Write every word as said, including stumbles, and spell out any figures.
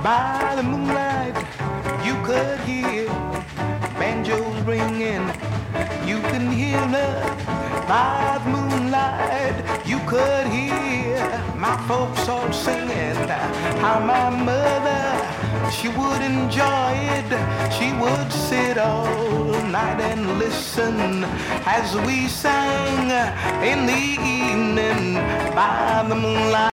By the moonlight, you could hear banjos ringing. You can hear love by the moonlight. You could hear my folks all singing how my mother, she would enjoy it. She would sit all night and listen as we sang in the evening by the moonlight.